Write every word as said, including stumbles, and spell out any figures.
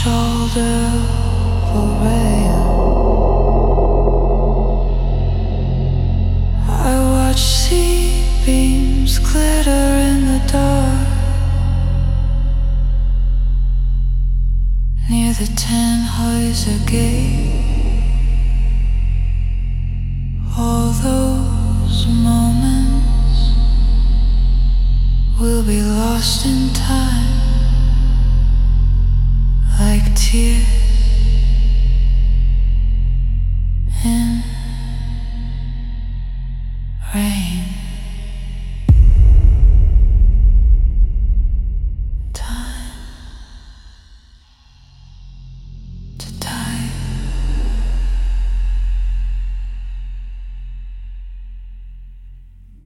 shoulder for rain. I watch sea beams glitter in the dark near the Tannhäuser Gate. All those moments will be lost in time, like tears in